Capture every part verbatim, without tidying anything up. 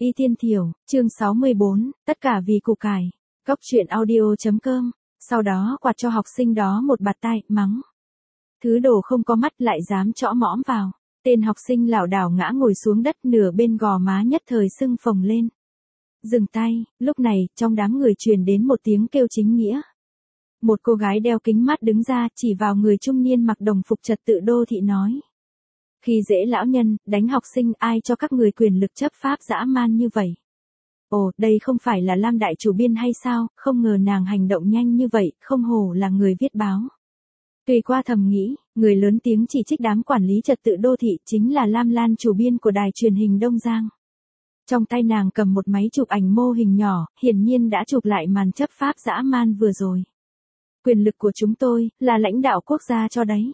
Y Thiên Thiểu, chương sáu mươi bốn, tất cả vì củ cải. Cốc truyện audio.com. Sau đó quạt cho học sinh đó một bạt tai, mắng. Thứ đồ không có mắt lại dám chõ mõm vào. Tên học sinh lảo đảo ngã ngồi xuống đất, nửa bên gò má nhất thời sưng phồng lên. Dừng tay, lúc này, trong đám người truyền đến một tiếng kêu chính nghĩa. Một cô gái đeo kính mát đứng ra, chỉ vào người trung niên mặc đồng phục trật tự đô thị nói. Khi dễ lão nhân, đánh học sinh, ai cho các người quyền lực chấp pháp dã man như vậy? Ồ, đây không phải là Lam đại chủ biên hay sao, không ngờ nàng hành động nhanh như vậy, không hổ là người viết báo. Tùy qua thầm nghĩ, người lớn tiếng chỉ trích đám quản lý trật tự đô thị chính là Lam Lan chủ biên của đài truyền hình Đông Giang. Trong tay nàng cầm một máy chụp ảnh mô hình nhỏ, hiển nhiên đã chụp lại màn chấp pháp dã man vừa rồi. Quyền lực của chúng tôi, là lãnh đạo quốc gia cho đấy.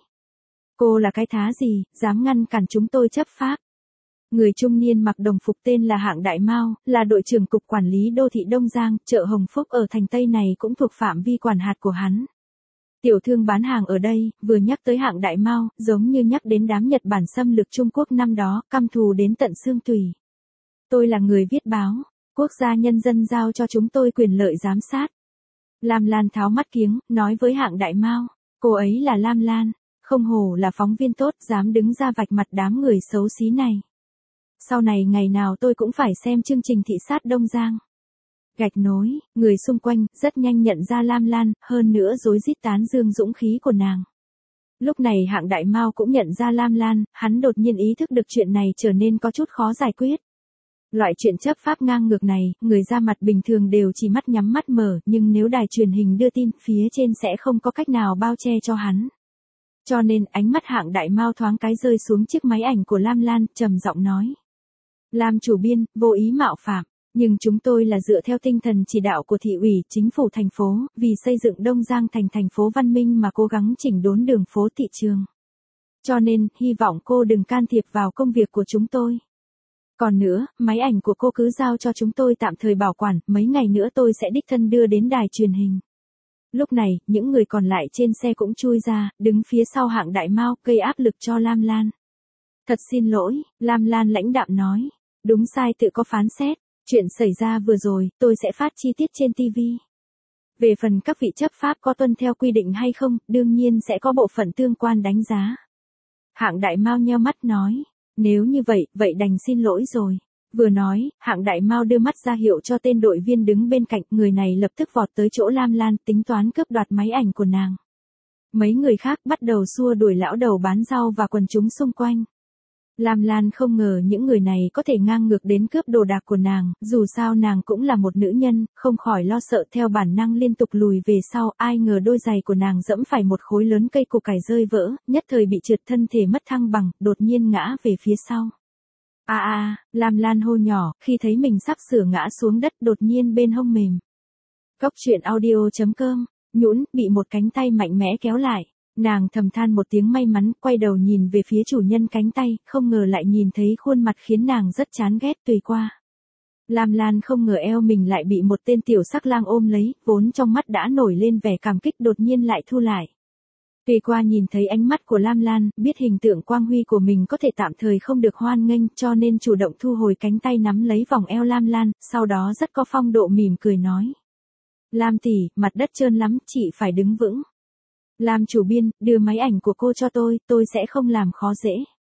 Cô là cái thá gì, dám ngăn cản chúng tôi chấp pháp. Người trung niên mặc đồng phục tên là Hạng Đại Mao, là đội trưởng cục quản lý đô thị Đông Giang, chợ Hồng Phúc ở thành Tây này cũng thuộc phạm vi quản hạt của hắn. Tiểu thương bán hàng ở đây, vừa nhắc tới Hạng Đại Mao, giống như nhắc đến đám Nhật Bản xâm lược Trung Quốc năm đó, căm thù đến tận xương tủy. Tôi là người viết báo, quốc gia nhân dân giao cho chúng tôi quyền lợi giám sát. Lam Lan tháo mắt kiếng, nói với Hạng Đại Mao, cô ấy là Lam Lan. Không hổ là phóng viên tốt, dám đứng ra vạch mặt đám người xấu xí này. Sau này ngày nào tôi cũng phải xem chương trình thị sát Đông Giang. Gạch nối, người xung quanh, rất nhanh nhận ra Lam Lan, hơn nữa rối rít tán dương dũng khí của nàng. Lúc này Hạng Đại Mao cũng nhận ra Lam Lan, hắn đột nhiên ý thức được chuyện này trở nên có chút khó giải quyết. Loại chuyện chấp pháp ngang ngược này, người ra mặt bình thường đều chỉ mắt nhắm mắt mở, nhưng nếu đài truyền hình đưa tin, phía trên sẽ không có cách nào bao che cho hắn. Cho nên ánh mắt Hạng Đại Mao thoáng cái rơi xuống chiếc máy ảnh của Lam Lan, trầm giọng nói. Lam chủ biên, vô ý mạo phạm, nhưng chúng tôi là dựa theo tinh thần chỉ đạo của thị ủy, chính phủ thành phố, vì xây dựng Đông Giang thành thành phố văn minh mà cố gắng chỉnh đốn đường phố thị trường. Cho nên, hy vọng cô đừng can thiệp vào công việc của chúng tôi. Còn nữa, máy ảnh của cô cứ giao cho chúng tôi tạm thời bảo quản, mấy ngày nữa tôi sẽ đích thân đưa đến đài truyền hình. Lúc này, những người còn lại trên xe cũng chui ra, đứng phía sau Hạng Đại Mao, gây áp lực cho Lam Lan. Thật xin lỗi, Lam Lan lãnh đạm nói. Đúng sai tự có phán xét, chuyện xảy ra vừa rồi, tôi sẽ phát chi tiết trên ti vi. Về phần các vị chấp pháp có tuân theo quy định hay không, đương nhiên sẽ có bộ phận tương quan đánh giá. Hạng Đại Mao nheo mắt nói, nếu như vậy, vậy đành xin lỗi rồi. Vừa nói, Hạng Đại Mao đưa mắt ra hiệu cho tên đội viên đứng bên cạnh, người này lập tức vọt tới chỗ Lam Lan, tính toán cướp đoạt máy ảnh của nàng. Mấy người khác bắt đầu xua đuổi lão đầu bán rau và quần chúng xung quanh. Lam Lan không ngờ những người này có thể ngang ngược đến cướp đồ đạc của nàng, dù sao nàng cũng là một nữ nhân, không khỏi lo sợ theo bản năng liên tục lùi về sau, ai ngờ đôi giày của nàng dẫm phải một khối lớn cây củ cải rơi vỡ, nhất thời bị trượt thân thể mất thăng bằng, đột nhiên ngã về phía sau. A à, a, à, Lam Lan hô nhỏ, khi thấy mình sắp sửa ngã xuống đất, đột nhiên bên hông mềm. Cốc truyện audio.com, nhũn, bị một cánh tay mạnh mẽ kéo lại. Nàng thầm than một tiếng may mắn, quay đầu nhìn về phía chủ nhân cánh tay, không ngờ lại nhìn thấy khuôn mặt khiến nàng rất chán ghét. Tùy qua. Lam Lan không ngờ eo mình lại bị một tên tiểu sắc lang ôm lấy, vốn trong mắt đã nổi lên vẻ cảm kích đột nhiên lại thu lại. Tùy qua nhìn thấy ánh mắt của Lam Lan, biết hình tượng quang huy của mình có thể tạm thời không được hoan nghênh, cho nên chủ động thu hồi cánh tay nắm lấy vòng eo Lam Lan, sau đó rất có phong độ mỉm cười nói. Lam tỷ, mặt đất trơn lắm, chị phải đứng vững. Lam chủ biên, đưa máy ảnh của cô cho tôi, tôi sẽ không làm khó dễ.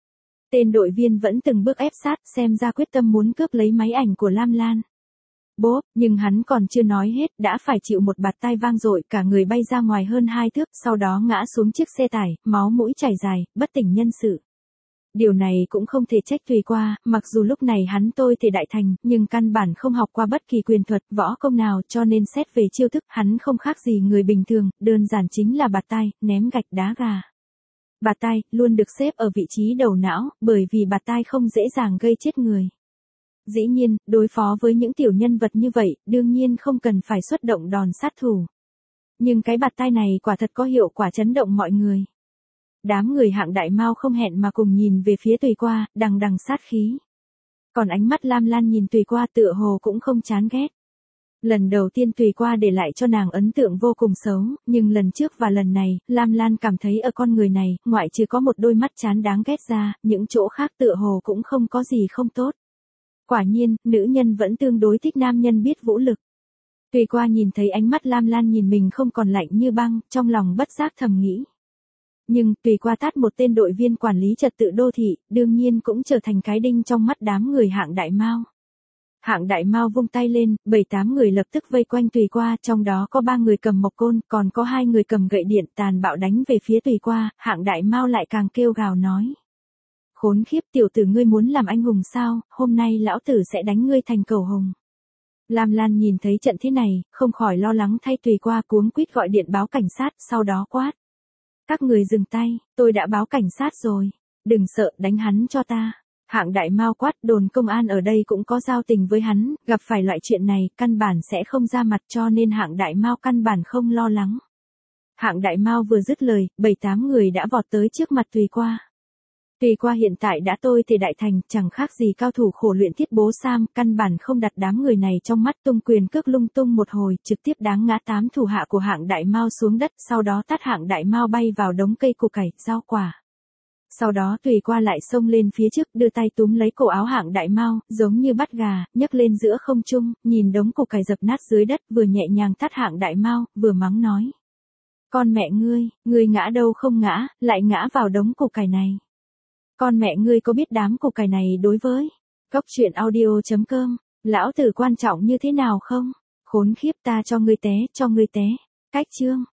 Tên đội viên vẫn từng bước ép sát, xem ra quyết tâm muốn cướp lấy máy ảnh của Lam Lan. Bốp, nhưng hắn còn chưa nói hết, đã phải chịu một bạt tai vang dội, cả người bay ra ngoài hơn hai thước, sau đó ngã xuống chiếc xe tải, máu mũi chảy dài, bất tỉnh nhân sự. Điều này cũng không thể trách Tùy qua, mặc dù lúc này hắn tôi thể đại thành, nhưng căn bản không học qua bất kỳ quyền thuật, võ công nào, cho nên xét về chiêu thức, hắn không khác gì người bình thường, đơn giản chính là bạt tai, ném gạch đá gà. Bạt tai, luôn được xếp ở vị trí đầu não, bởi vì bạt tai không dễ dàng gây chết người. Dĩ nhiên, đối phó với những tiểu nhân vật như vậy, đương nhiên không cần phải xuất động đòn sát thủ. Nhưng cái bạt tai này quả thật có hiệu quả chấn động mọi người. Đám người Hạng Đại Mao không hẹn mà cùng nhìn về phía Tùy qua, đằng đằng sát khí. Còn ánh mắt Lam Lan nhìn Tùy qua tựa hồ cũng không chán ghét. Lần đầu tiên Tùy qua để lại cho nàng ấn tượng vô cùng xấu, nhưng lần trước và lần này, Lam Lan cảm thấy ở con người này, ngoại trừ có một đôi mắt chán đáng ghét ra, những chỗ khác tựa hồ cũng không có gì không tốt. Quả nhiên, nữ nhân vẫn tương đối thích nam nhân biết vũ lực. Tùy Qua nhìn thấy ánh mắt Lam Lan nhìn mình không còn lạnh như băng, trong lòng bất giác thầm nghĩ. Nhưng, Tùy Qua tát một tên đội viên quản lý trật tự đô thị, đương nhiên cũng trở thành cái đinh trong mắt đám người Hạng Đại Mao. Hạng Đại Mao vung tay lên, bảy tám người lập tức vây quanh Tùy Qua, trong đó có ba người cầm mộc côn, còn có hai người cầm gậy điện tàn bạo đánh về phía Tùy Qua, Hạng Đại Mao lại càng kêu gào nói. Khốn khiếp, tiểu tử ngươi muốn làm anh hùng sao, hôm nay lão tử sẽ đánh ngươi thành cầu hùng. Lam Lan nhìn thấy trận thế này, không khỏi lo lắng thay Tùy Qua, cuống quýt gọi điện báo cảnh sát, sau đó quát. Các người dừng tay, tôi đã báo cảnh sát rồi, đừng sợ, đánh hắn cho ta. Hạng Đại Mao quát, đồn công an ở đây cũng có giao tình với hắn, gặp phải loại chuyện này, căn bản sẽ không ra mặt, cho nên Hạng Đại Mao căn bản không lo lắng. Hạng Đại Mao vừa dứt lời, bảy tám người đã vọt tới trước mặt Tùy Qua. Tùy Qua hiện tại đã tôi thể đại thành, chẳng khác gì cao thủ khổ luyện Thiết Bố Sam, căn bản không đặt đám người này trong mắt, tung quyền cước lung tung một hồi, trực tiếp đáng ngã tám thủ hạ của Hạng Đại Mao xuống đất, sau đó tát Hạng Đại Mao bay vào đống cây củ cải, rau quả. Sau đó Tùy Qua lại xông lên phía trước, đưa tay túm lấy cổ áo Hạng Đại Mao, giống như bắt gà, nhấc lên giữa không trung, nhìn đống củ cải dập nát dưới đất, vừa nhẹ nhàng tát Hạng Đại Mao, vừa mắng nói. Con mẹ ngươi, ngươi ngã đâu không ngã, lại ngã vào đống củ cải này. Con mẹ ngươi có biết đám củ cải này đối với Cốc truyện audio chấm com, lão tử quan trọng như thế nào không? Khốn khiếp, ta cho ngươi té, cho ngươi té. Cách chương